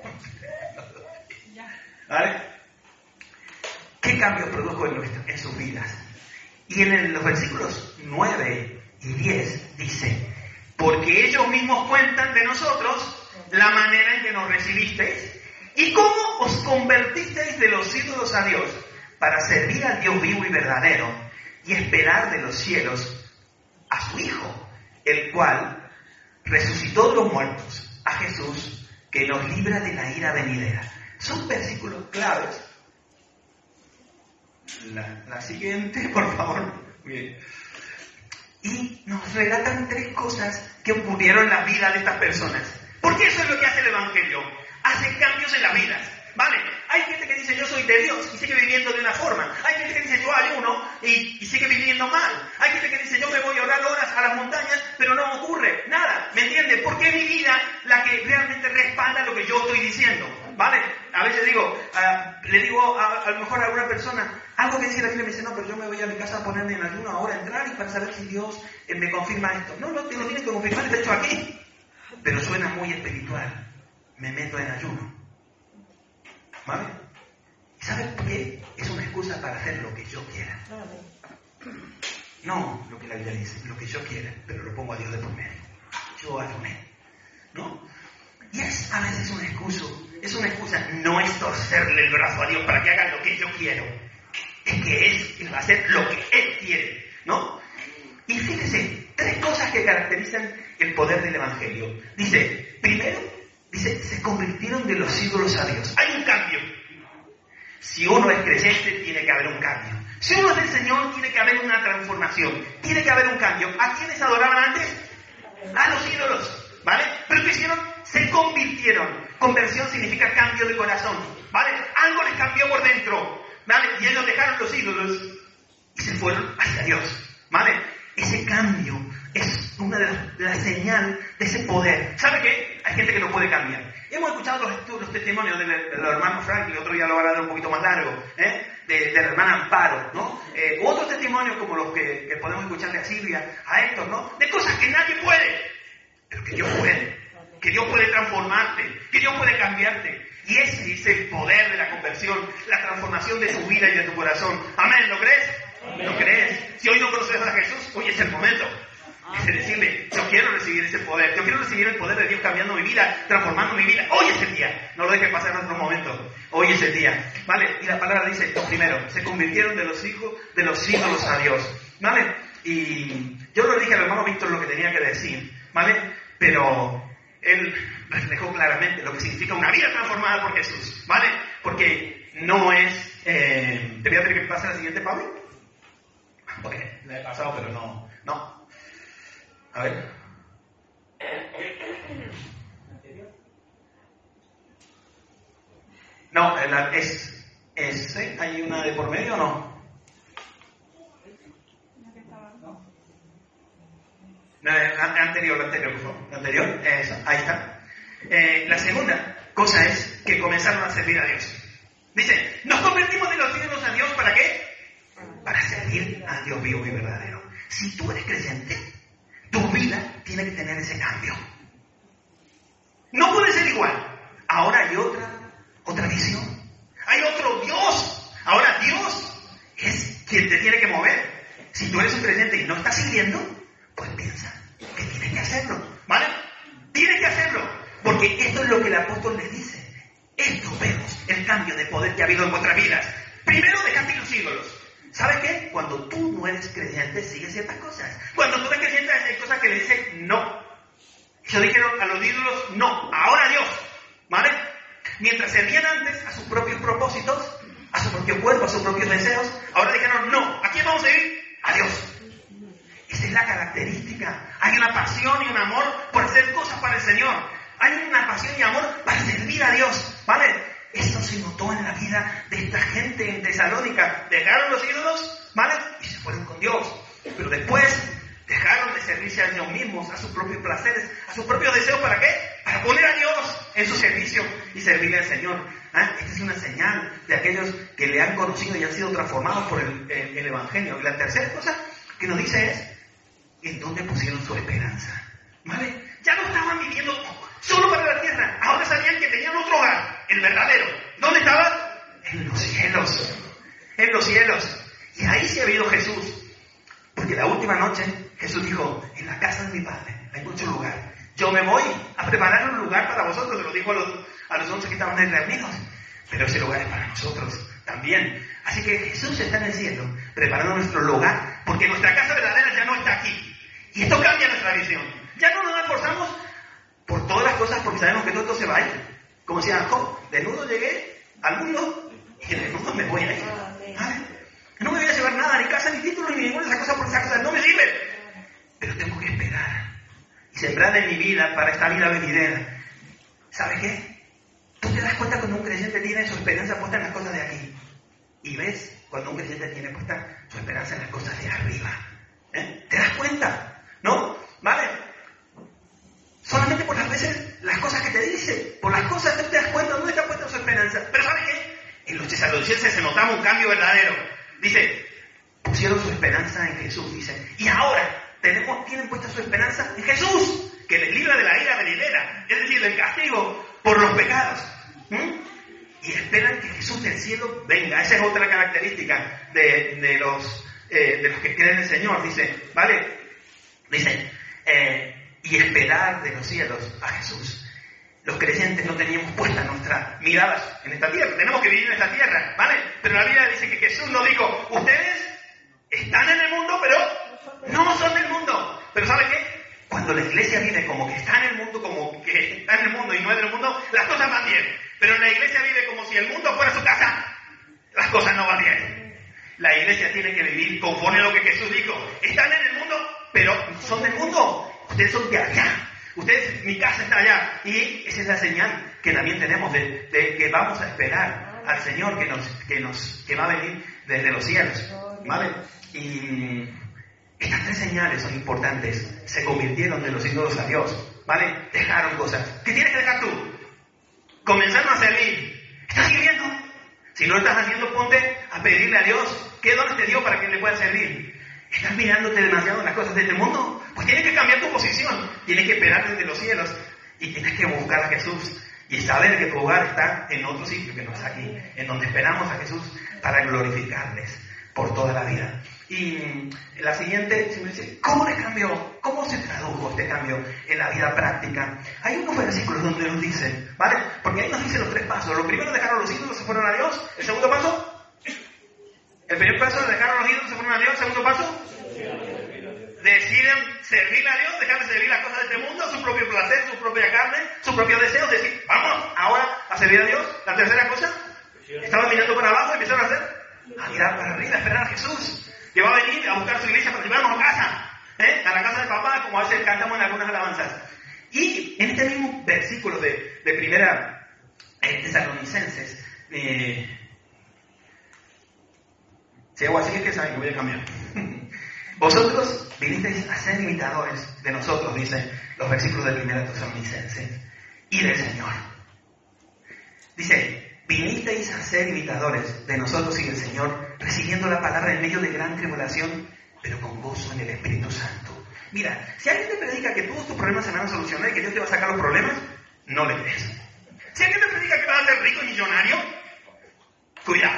¿Vale? ¿Qué cambio produjo en sus vidas? Y en los versículos 9 y 10 dice: porque ellos mismos cuentan de nosotros la manera en que nos recibisteis y cómo os convertisteis de los ídolos a Dios para servir al Dios vivo y verdadero y esperar de los cielos a su Hijo, el cual resucitó de los muertos, a Jesús, que nos libra de la ira venidera. Son versículos claves. La siguiente, por favor. Bien. Y nos relatan 3 cosas que ocurrieron en la vida de estas personas. Porque eso es lo que hace el Evangelio. Hace cambios en las vidas. ¿Vale? Hay gente que dice yo soy de Dios y sigue viviendo de una forma. Hay gente que dice yo ayuno y sigue viviendo mal. Hay gente que dice yo me voy a orar horas a las montañas, pero no ocurre nada. ¿Me entiendes? Porque es mi vida la que realmente respalda lo que yo estoy diciendo. ¿Vale? A veces digo, le digo a lo mejor a alguna persona algo que dice la Biblia, me dice no, pero yo me voy a mi casa a ponerme en ayuno ahora, entrar y para saber si Dios me confirma esto. No, te lo tiene que confirmar, está hecho aquí. Pero suena muy espiritual. Me meto en ayuno. ¿Vale? ¿Y sabes por qué? Es una excusa para hacer lo que yo quiera. No lo que la Biblia dice, lo que yo quiera, pero lo pongo a Dios de por medio. Yo ayuné. ¿No? Y es a veces una excusa, no es torcerle el brazo a Dios para que haga lo que yo quiero. Es que Él va a hacer lo que Él quiere, ¿no? Y fíjese, 3 cosas que caracterizan el poder del Evangelio. Dice, primero, se convirtieron de los ídolos a Dios. Hay un cambio. Si uno es creyente, tiene que haber un cambio. Si uno es del Señor, tiene que haber una transformación. Tiene que haber un cambio. ¿A quiénes adoraban antes? A los ídolos, ¿vale? Pero ¿qué hicieron? Se convirtieron. Conversión significa cambio de corazón, ¿vale? Algo les cambió por dentro, ¿vale? Y ellos dejaron los ídolos y se fueron hacia Dios, ¿vale? Ese cambio es una de las señales de ese poder. ¿Sabe qué? Hay gente que no puede cambiar. Hemos escuchado los testimonios del hermano Franklin, otro día lo van a dar un poquito más largo, de la hermana Amparo, ¿no? Otros testimonios como los que podemos escucharle a Silvia, a Héctor, ¿no? De cosas que nadie puede, pero que Dios puede. Que Dios puede transformarte, que Dios puede cambiarte. Y ese es el poder de la conversión, la transformación de tu vida y de tu corazón. Amén, ¿lo crees? ¿Lo crees? Si hoy no conoces a Jesús, hoy es el momento. Es decirle, yo quiero recibir ese poder, yo quiero recibir el poder de Dios cambiando mi vida, transformando mi vida. Hoy es el día, no lo dejes pasar en otro momento. Hoy es el día, ¿vale? Y la palabra dice, primero, se convirtieron de los ídolos a Dios, ¿vale? Y yo le dije al hermano Víctor lo que tenía que decir, ¿vale? Pero él reflejó claramente lo que significa una vida transformada por Jesús, ¿vale? Porque no es... ¿Te voy a pedir que pase la siguiente, Pablo? Porque la he pasado, pero no. A ver. No, ¿hay una de por medio o no? Anterior, por favor. Anterior, eso, ahí está. La segunda cosa es que comenzaron a servir a Dios. Dice, nos convertimos de los ídolos a Dios, ¿para qué? Para servir al Dios vivo y verdadero. Si tú eres creyente, tu vida tiene que tener ese cambio. No puede ser igual. Ahora hay otra visión. Hay otro Dios. Ahora Dios es quien te tiene que mover. Si tú eres un creyente y no estás sirviendo, pues piensa que tienes que hacerlo, ¿vale? Tienes que hacerlo, porque esto es lo que el apóstol les dice. Esto vemos el cambio de poder que ha habido en vuestras vidas. Primero dejaste los ídolos. ¿Sabes qué? Cuando tú no eres creyente, sigues ciertas cosas. Cuando tú eres creyente, hay cosas que le dicen no. Ellos dijeron a los ídolos no, ahora Dios, ¿vale? Mientras servían antes a sus propios propósitos, a su propio cuerpo, a sus propios deseos, ahora dijeron no, ¿a quién vamos a servir? A Dios. Esa es la característica. Hay una pasión y un amor por hacer cosas para el Señor. Hay una pasión y amor para servir a Dios, ¿vale? Eso se notó en la vida de esta gente en Tesalónica. Dejaron los ídolos, ¿vale? Y se fueron con Dios. Pero después dejaron de servirse a ellos mismos, a sus propios placeres, a sus propios deseos. ¿Para qué? Para poner a Dios en su servicio y servirle al Señor. Esta es una señal de aquellos que le han conocido y han sido transformados por el Evangelio. Y la tercera cosa que nos dice es, ¿en dónde pusieron su esperanza? ¿Vale? Ya no estaban viviendo solo para la tierra. Ahora sabían que tenían otro hogar, el verdadero. ¿Dónde estaban? En los cielos. En los cielos. Y ahí sí ha habido Jesús. Porque la última noche Jesús dijo, en la casa de mi Padre hay mucho lugar. Yo me voy a preparar un lugar para vosotros. Se lo dijo a los 11 que estaban ahí reunidos. Pero ese lugar es para nosotros también. Así que Jesús está en el cielo, preparando nuestro lugar, porque nuestra casa verdadera ya no está aquí. Y esto cambia nuestra visión. Ya no nos esforzamos por todas las cosas, porque sabemos que todo esto se va a ir. Como decía Job, desnudo llegué al mundo y desnudo me voy a ir. ¿Vale? No me voy a llevar nada, ni casa, ni título, ni ninguna de esas cosas, porque esas cosas no me sirven. Pero tengo que esperar y sembrar en mi vida para esta vida venidera. ¿Sabes qué? Tú te das cuenta cuando un creyente tiene su esperanza puesta en las cosas de aquí. Y ves cuando un creyente tiene puesta su esperanza en las cosas de arriba. ¿Te das cuenta? ¿No? ¿Vale? Solamente por las veces, las cosas que te dice, por las cosas que te das cuenta dónde está puesta su esperanza. Pero ¿sabes qué? En los tesalonicenses se notaba un cambio verdadero. Dice, pusieron su esperanza en Jesús, dice. Y ahora tienen puesta su esperanza en Jesús, que les libra de la ira venidera, es decir, del castigo por los pecados. Y esperan que Jesús del cielo venga. Esa es otra característica de los que creen en el Señor, dice, ¿vale? Dice, y esperar de los cielos a Jesús. Los creyentes no teníamos puestas nuestras miradas en esta tierra. Tenemos que vivir en esta tierra, ¿vale? Pero la Biblia dice que Jesús nos dijo, ustedes están en el mundo, pero no son del mundo. Pero ¿sabe qué? Cuando la iglesia vive como que está en el mundo, como que está en el mundo y no es del mundo, las cosas van bien. Pero la iglesia vive como si el mundo fuera su casa, las cosas no van bien. La iglesia tiene que vivir conforme a lo que Jesús dijo. Están en el mundo, pero son del mundo. Ustedes son de allá. Ustedes, mi casa está allá. Y esa es la señal que también tenemos de que vamos a esperar al Señor que va a venir desde los cielos. ¿Vale? Y estas tres señales son importantes. Se convirtieron de los ídolos a Dios. ¿Vale? Dejaron cosas. ¿Qué tienes que dejar tú? Comenzaron a servir. ¿Estás sirviendo? Si no lo estás haciendo, ponte a pedirle a Dios qué dones te dio para que le puedas servir. ¿Estás mirándote demasiado en las cosas de este mundo? Pues tienes que cambiar tu posición. Tienes que esperar desde los cielos. Y tienes que buscar a Jesús. Y saber que tu hogar está en otro sitio que no está aquí. En donde esperamos a Jesús para glorificarles por toda la vida. Y la siguiente, si me dice, ¿cómo le cambió? ¿Cómo se tradujo este cambio en la vida práctica? Hay unos versículos donde nos dice, ¿vale? Porque ahí nos dice los tres pasos. Lo primero, dejaron los ídolos, se fueron a Dios. El segundo paso, el primer paso, dejaron los ídolos, se fueron a Dios. El segundo paso, deciden servir a Dios, dejar de servir las cosas de este mundo, su propio placer, su propia carne, sus propios deseos, decir, vamos ahora a servir a Dios. La tercera cosa, estaban mirando para abajo y empezaron a mirar para arriba, a esperar a Jesús, que va a venir a buscar su iglesia para llevarnos a casa, a la casa de papá, como a veces cantamos en algunas alabanzas. Y en este mismo versículo de primera Tesalonicenses, si hago así es que saben que voy a cambiar. Vosotros vinisteis a ser imitadores de nosotros, dicen los versículos de primera Tesalonicenses, y del Señor. Dice, vinisteis a ser imitadores de nosotros y del Señor, recibiendo la palabra en medio de gran tribulación, pero con gozo en el Espíritu Santo. Mira, si alguien te predica que todos tus problemas se van a solucionar y que Dios te va a sacar los problemas, no le crees. Si alguien te predica que vas a ser rico y millonario, cuidado.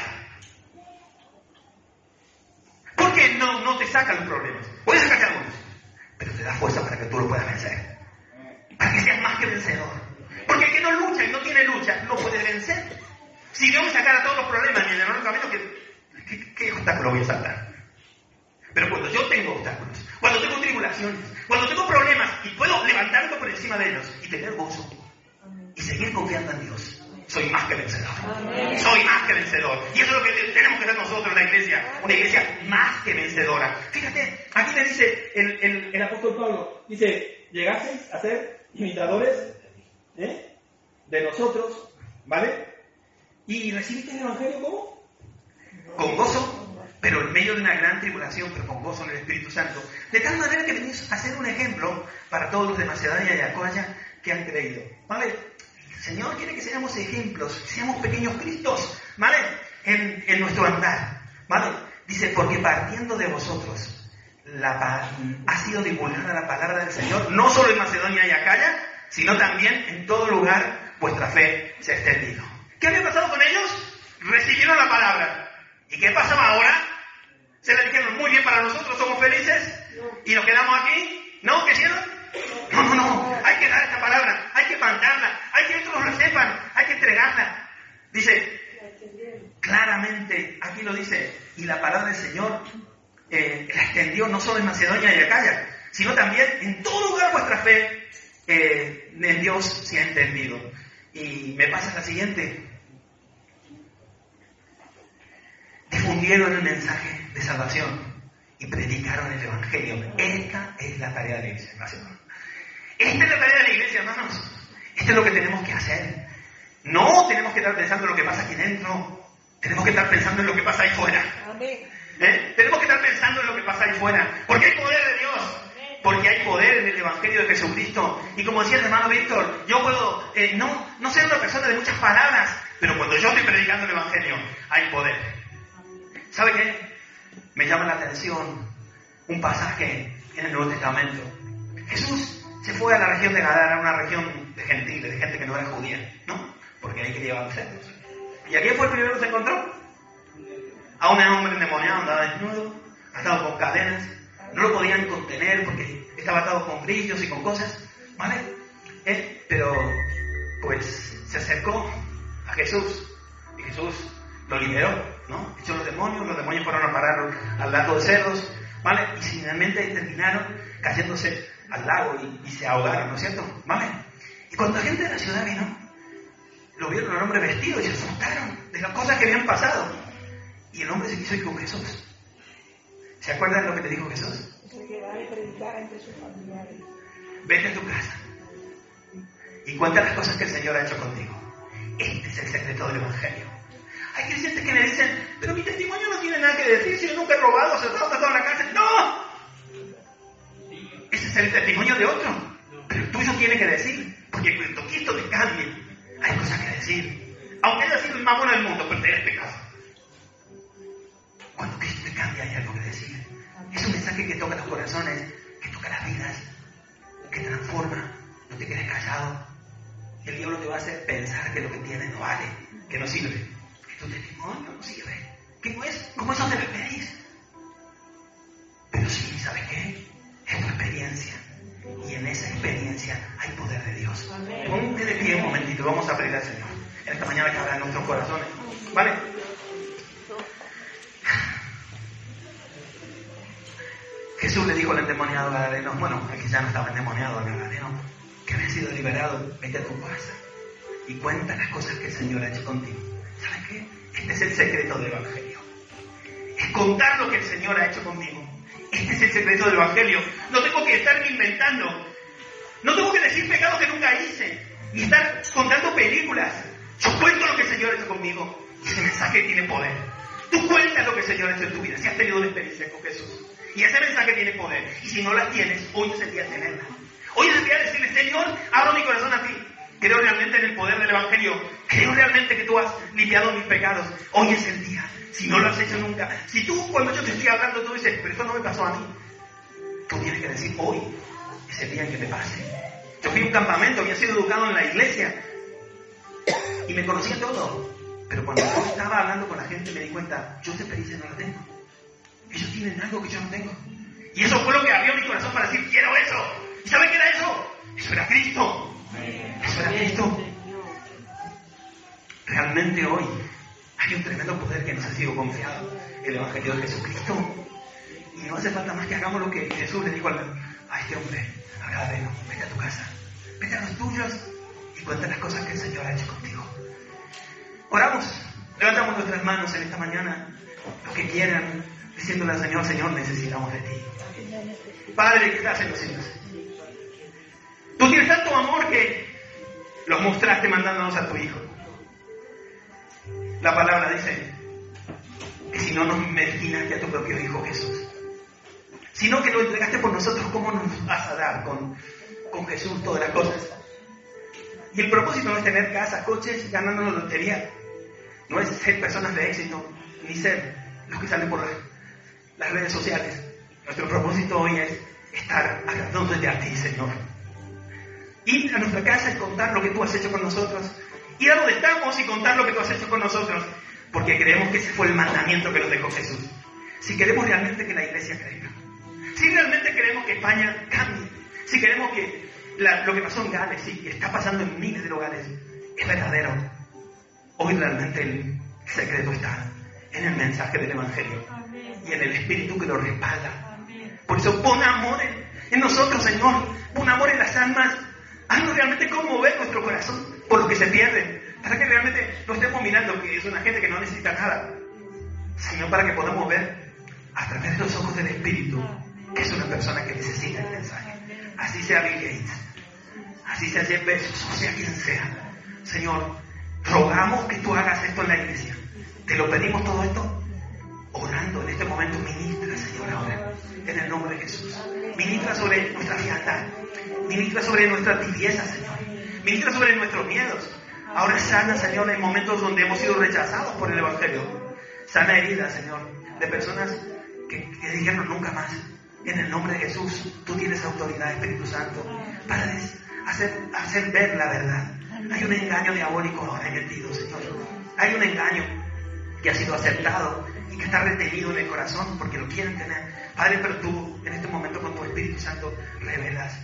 Porque no te saca los problemas. Puede sacarte algunos, pero te da fuerza para que tú lo puedas vencer. Para que seas más que vencedor. Porque el que no lucha y no tiene lucha, no puede vencer. Si Dios me sacara todos los problemas y me llenara el camino, ¿qué obstáculo voy a saltar? Pero cuando yo tengo obstáculos, cuando tengo tribulaciones, cuando tengo problemas y puedo levantarme por encima de ellos y tener gozo y seguir confiando en Dios, soy más que vencedor. Amén. Soy más que vencedor. Y eso es lo que tenemos que hacer nosotros, la iglesia. Una iglesia más que vencedora. Fíjate, aquí me dice el apóstol Pablo, dice, llegasteis a ser imitadores de nosotros, ¿vale? Y recibiste el evangelio ¿cómo? Con gozo, pero en medio de una gran tribulación, pero con gozo en el Espíritu Santo. De tal manera que venís a ser un ejemplo para todos los de Macedonia y Acoya que han creído, ¿vale? Señor quiere que seamos ejemplos, que seamos pequeños Cristos, ¿vale? En nuestro andar, ¿vale? Dice, porque partiendo de vosotros ha sido divulgada la palabra del Señor, no solo en Macedonia y Acaya, sino también en todo lugar vuestra fe se ha extendido. ¿Qué había pasado con ellos? Recibieron la palabra. ¿Y qué pasaba ahora? Se le dijeron, muy bien, para nosotros somos felices y nos quedamos aquí. ¿No? ¿Qué hicieron? No, hay que dar esta palabra, hay que mandarla, hay que otros lo sepan, hay que entregarla. Dice, claramente, aquí lo dice, y la palabra del Señor la extendió no solo en Macedonia y Acaya, sino también en todo lugar vuestra fe en Dios se ha entendido. Y me pasa la siguiente. Difundieron el mensaje de salvación y predicaron el Evangelio. Esta es la tarea de la iglesia, hermanos. Esta es la tarea de la iglesia, hermanos. Esto es lo que tenemos que hacer. No tenemos que estar pensando en lo que pasa aquí dentro. Tenemos que estar pensando en lo que pasa ahí fuera. Tenemos que estar pensando en lo que pasa ahí fuera. Porque hay poder de Dios. Porque hay poder en el Evangelio de Jesucristo. Y como decía el hermano Víctor, yo puedo no ser una persona de muchas palabras, pero cuando yo estoy predicando el Evangelio, hay poder. ¿Sabe qué? Me llama la atención un pasaje en el Nuevo Testamento. Jesús se fue a la región de Gadara, una región de gentiles, de gente que no era judía, ¿no? Porque ahí quería llevar cerdos. ¿Y a quién fue el primero que se encontró? A un hombre endemoniado, andaba desnudo, atado con cadenas, no lo podían contener porque estaba atado con grillos y con cosas, ¿vale? Pero, pues, se acercó a Jesús y Jesús lo liberó, ¿no? Echó los demonios fueron a parar al lago de cerdos, ¿vale? Y finalmente terminaron cayéndose al lago y se ahogaron, ¿no es cierto? ¿Vale? Y cuando la gente de la ciudad vino, lo vieron al hombre vestido y se asustaron de las cosas que habían pasado. Y el hombre se quiso ir con Jesús. ¿Se acuerdan lo que te dijo Jesús? Vete a tu casa y cuenta las cosas que el Señor ha hecho contigo. Este es el secreto del Evangelio. Hay creyentes que me dicen, pero mi testimonio no tiene nada que decir, si yo nunca he robado, asaltado en la cárcel. ¡No! Ese es el testimonio de otro, pero el tuyo tiene que decir, porque cuando Cristo te cambie, hay cosas que decir. Aunque haya sido el más bueno del mundo, pero te pecado. Cuando Cristo te cambia, hay algo que decir. Es un mensaje que toca los corazones, que toca las vidas, que transforma. No te quedes callado. El diablo te va a hacer pensar que lo que tienes no vale, que no sirve, que tu testimonio no sirve, que no es como eso te lo pedís. Pero sí, ¿sabes qué? Es tu experiencia. Y en esa experiencia hay poder de Dios. Ponte de pie un momentito, vamos a pedir al Señor en esta mañana que habla en nuestros corazones. ¿Vale? Jesús le dijo al endemoniado gadareno, bueno, el que ya no estaba endemoniado, al gadareno, que había sido liberado, vete a tu casa y cuenta las cosas que el Señor ha hecho contigo. ¿Sabes qué? Este es el secreto del Evangelio. Es contar lo que el Señor ha hecho conmigo. Este es el secreto del Evangelio. No tengo que estarme inventando. No tengo que decir pecados que nunca hice. Ni estar contando películas. Yo cuento lo que el Señor ha hecho conmigo. Y ese mensaje tiene poder. Tú cuentas lo que el Señor ha hecho en tu vida. Si has tenido una experiencia con Jesús. Y ese mensaje tiene poder. Y si no la tienes, hoy es el día de tenerla. Hoy es el día de decirle, Señor, abro mi corazón a ti. Creo realmente en el poder del Evangelio. Creo realmente que tú has limpiado mis pecados. Hoy es el día. Si no lo has hecho nunca. Si tú, cuando yo te estoy hablando, tú dices, pero esto no me pasó a mí. Tú tienes que decir, hoy es el día en que me pase. Yo fui a un campamento, había sido educado en la iglesia. Y me conocía todo. Pero cuando yo estaba hablando con la gente, me di cuenta, yo esa experiencia no la tengo. Ellos tienen algo que yo no tengo. Y eso fue lo que abrió mi corazón para decir, quiero eso. ¿Y saben qué era eso? Eso era Cristo. Eso era Cristo. Realmente hoy hay un tremendo poder que nos ha sido confiado, el Evangelio de Jesucristo. Y no hace falta más que hagamos lo que Jesús le dijo a este hombre, a Gadareno, vete a tu casa, vete a los tuyos y cuenta las cosas que el Señor ha hecho contigo. Oramos, levantamos nuestras manos en esta mañana, los que quieran, diciéndole al Señor, Señor, necesitamos de ti. Padre que estás en los cielos, tú tienes tanto amor que los mostraste mandándonos a tu Hijo. La palabra dice que si no nos destinaste a tu propio Hijo Jesús, sino que lo entregaste por nosotros, ¿cómo nos vas a dar con Jesús todas las cosas? Y el propósito no es tener casa, coches, ganando la lotería. No es ser personas de éxito, ni ser los que salen por las redes sociales. Nuestro propósito hoy es estar agradándote a ti, Señor. Ir a nuestra casa y contar lo que tú has hecho con nosotros. Ir a donde estamos y contar lo que tú has hecho con nosotros. Porque creemos que ese fue el mandamiento que nos dejó Jesús. Si queremos realmente que la iglesia crezca. Si realmente queremos que España cambie. Si queremos que lo que pasó en Gales, sí, que está pasando en miles de lugares, es verdadero. Hoy realmente el secreto está en el mensaje del Evangelio. Y en el Espíritu que lo respalda. Por eso pon amor en nosotros, Señor. Pon amor en las almas. Haznos realmente conmover nuestro corazón por lo que se pierde. Para que realmente no estemos mirando que es una gente que no necesita nada, sino para que podamos ver a través de los ojos del Espíritu que es una persona que necesita el mensaje. Así sea Bill Gates, así sea Jeff Bezos, o sea quien sea. Señor, rogamos que tú hagas esto en la iglesia. Te lo pedimos todo esto orando en este momento. Ministra, Señor, ahora en el nombre de Jesús. Ministra sobre nuestra frialdad, ministra sobre nuestra tibieza, Señor. Ministra sobre nuestros miedos. Ahora sana, Señor, en momentos donde hemos sido rechazados por el Evangelio. Sana heridas, Señor, de personas que dijeron nunca más. En el nombre de Jesús, tú tienes autoridad, Espíritu Santo, para hacer ver la verdad. Hay un engaño diabólico ahora metido, Señor. Hay un engaño que ha sido aceptado y que está retenido en el corazón porque lo quieren tener. Padre, pero tú, en este momento, con tu Espíritu Santo, revelas.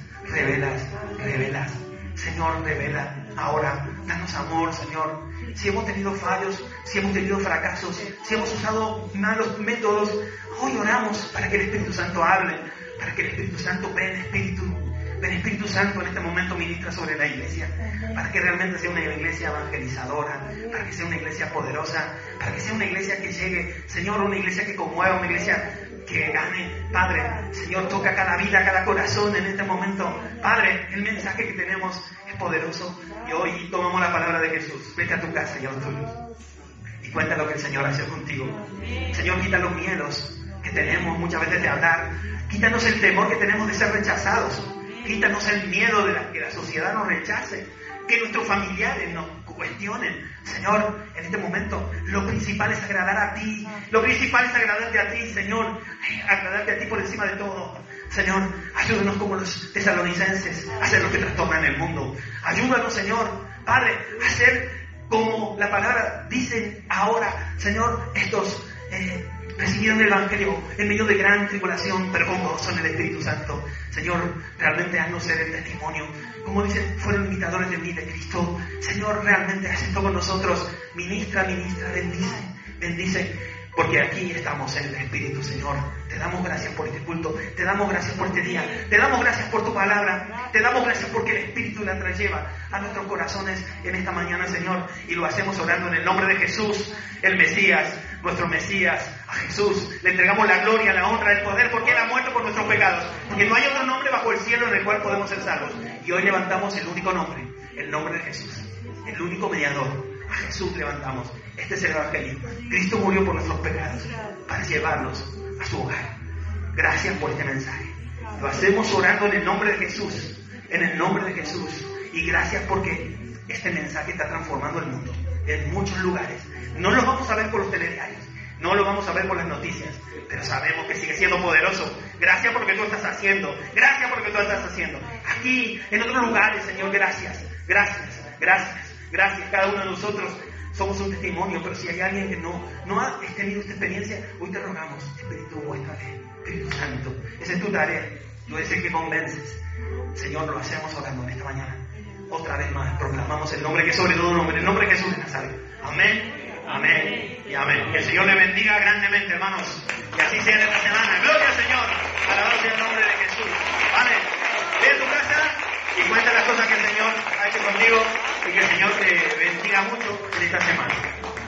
Señor, revela ahora, danos amor, Señor. Si hemos tenido fallos, si hemos tenido fracasos, si hemos usado malos métodos, hoy oramos para que el Espíritu Santo hable, para que el Espíritu Santo ven Espíritu Santo en este momento ministra sobre la iglesia, para que realmente sea una iglesia evangelizadora, para que sea una iglesia poderosa, para que sea una iglesia que llegue, Señor, una iglesia que conmueva, una iglesia que gane. Padre, Señor, toca cada vida, cada corazón en este momento. Padre, el mensaje que tenemos es poderoso y hoy tomamos la palabra de Jesús. Vete a tu casa y a los tuyos y cuenta lo que el Señor hace contigo. Señor, quita los miedos que tenemos muchas veces de hablar. Quítanos el temor que tenemos de ser rechazados. Quítanos el miedo de que la sociedad nos rechace, que nuestros familiares nos cuestionen. Señor, en este momento lo principal es agradar a ti. Lo principal es agradarte a ti, Señor. Agradarte a ti por encima de todo. Señor, ayúdanos como los tesalonicenses a hacer lo que trastorna en el mundo. Ayúdanos, Señor, Padre, a ser como la palabra dice ahora. Señor, estos recibieron el Evangelio en medio de gran tribulación, pero con gozo en el Espíritu Santo. Señor, realmente haznos ser el testimonio. Como dicen, fueron imitadores de mí, de Cristo. Señor, realmente haz esto con nosotros. Ministra, bendice. Porque aquí estamos en el Espíritu, Señor. Te damos gracias por este culto. Te damos gracias por este día. Te damos gracias por tu palabra. Te damos gracias porque el Espíritu la lleva a nuestros corazones en esta mañana, Señor. Y lo hacemos orando en el nombre de Jesús, el Mesías, nuestro Mesías. A Jesús le entregamos la gloria, la honra, el poder, porque Él ha muerto por nuestros pecados. Porque no hay otro nombre bajo el cielo en el cual podemos ser salvos. Y hoy levantamos el único nombre, el nombre de Jesús. El único mediador. A Jesús levantamos. Este es el Evangelio. Cristo murió por nuestros pecados para llevarnos a su hogar. Gracias por este mensaje. Lo hacemos orando en el nombre de Jesús. En el nombre de Jesús. Y gracias porque este mensaje está transformando el mundo en muchos lugares. No lo vamos a ver por los telediarios. No lo vamos a ver por las noticias. Pero sabemos que sigue siendo poderoso. Gracias por lo que tú estás haciendo. Gracias por lo que tú estás haciendo. Aquí, en otros lugares, Señor, gracias. Cada uno de nosotros somos un testimonio, pero si hay alguien que no ha tenido esta experiencia, hoy te rogamos, Espíritu, muéstrate, Espíritu Santo. Esa es tu tarea, tú eres el que convences. Señor, lo hacemos orando en esta mañana. Otra vez más, proclamamos el nombre que es sobre todo nombre, el nombre de Jesús de Nazaret. Amén y amén. Que el Señor le bendiga grandemente, hermanos. Y así sea en esta semana. Gloria al Señor. Alabado sea el nombre de Jesús. Vale, ve a tu casa y cuenta las cosas que el Señor ha hecho contigo y que el Señor te bendiga mucho en esta semana.